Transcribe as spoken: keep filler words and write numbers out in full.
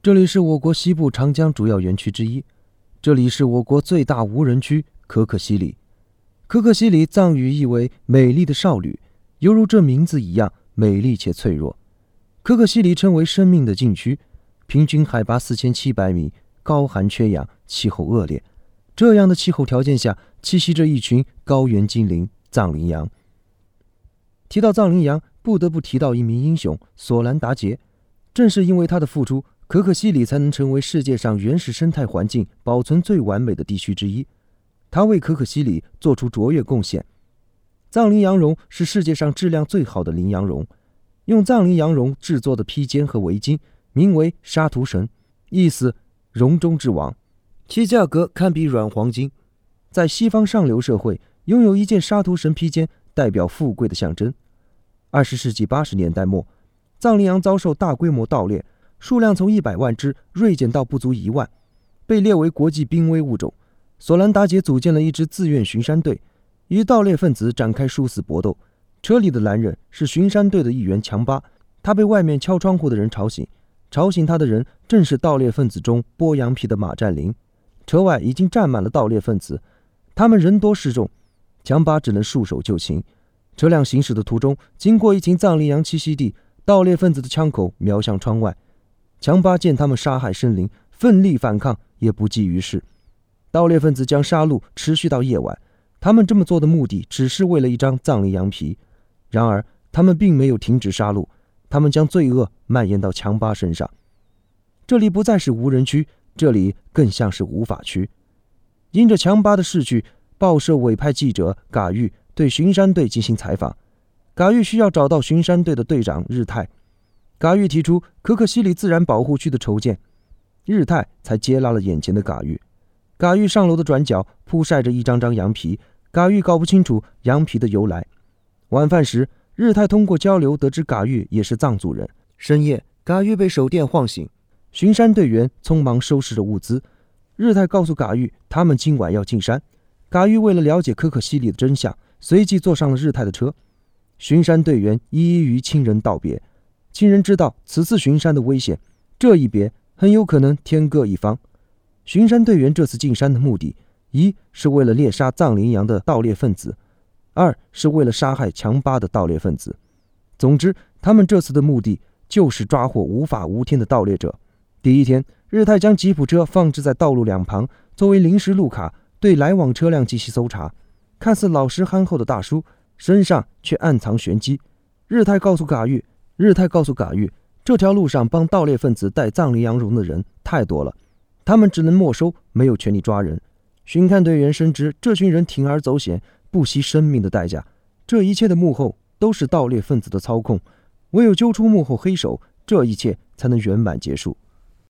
这里是我国西部长江主要园区之一，这里是我国最大无人区可可西里。可可西里藏语意为美丽的少女，犹如这名字一样美丽且脆弱。可可西里称为生命的禁区，平均海拔四千七百米，高寒缺氧，气候恶劣。这样的气候条件下，栖息着一群高原精灵藏羚羊。提到藏羚羊，不得不提到一名英雄索兰达杰。正是因为他的付出，可可西里才能成为世界上原始生态环境保存最完美的地区之一。他为可可西里做出卓越贡献。藏羚羊绒是世界上质量最好的羚羊绒，用藏羚羊绒制作的披肩和围巾名为沙图神，意思绒中之王，其价格堪比软黄金。在西方上流社会，拥有一件沙图神披肩代表富贵的象征。二十世纪八十年代末，藏羚羊遭受大规模盗猎，数量从一百万只锐减到不足一万，被列为国际濒危物种。索兰达杰组建了一支自愿巡山队，与盗猎分子展开殊死搏斗。车里的男人是巡山队的一员强巴，他被外面敲窗户的人吵醒，吵醒他的人正是盗猎分子中剥羊皮的马占林。车外已经站满了盗猎分子，他们人多势众，强巴只能束手就擒。车辆行驶的途中，经过一群藏羚羊栖息地，盗猎分子的枪口瞄向窗外。强巴见他们杀害生灵，奋力反抗也不济于事。盗猎分子将杀戮持续到夜晚，他们这么做的目的只是为了一张藏羚羊皮。然而他们并没有停止杀戮，他们将罪恶蔓延到强巴身上。这里不再是无人区，这里更像是无法区。因着强巴的逝去，报社委派记者嘎玉对巡山队进行采访。嘎玉需要找到巡山队的队长日泰，嘎玉提出可可西里自然保护区的筹建，日泰才接纳了眼前的嘎玉。嘎玉上楼的转角铺晒着一张张羊皮，嘎玉搞不清楚羊皮的由来。晚饭时，日泰通过交流得知嘎玉也是藏族人。深夜，嘎玉被手电晃醒，巡山队员匆忙收拾着物资。日泰告诉嘎玉，他们今晚要进山。嘎玉为了了解可可西里的真相，随即坐上了日泰的车。巡山队员一一与亲人道别，亲人知道此次巡山的危险，这一别很有可能天各一方。巡山队员这次进山的目的，一是为了猎杀藏羚羊的盗猎分子，二是为了杀害强巴的盗猎分子。总之，他们这次的目的就是抓获无法无天的盗猎者。第一天，日泰将吉普车放置在道路两旁，作为临时路卡，对来往车辆进行搜查。看似老实憨厚的大叔，身上却暗藏玄机。日泰告诉嘎玉，日泰告诉嘎玉，这条路上帮盗猎分子带藏羚羊绒的人太多了，他们只能没收，没有权利抓人。巡看队员深知这群人铤而走险，不惜生命的代价，这一切的幕后都是盗猎分子的操控，唯有揪出幕后黑手，这一切才能圆满结束。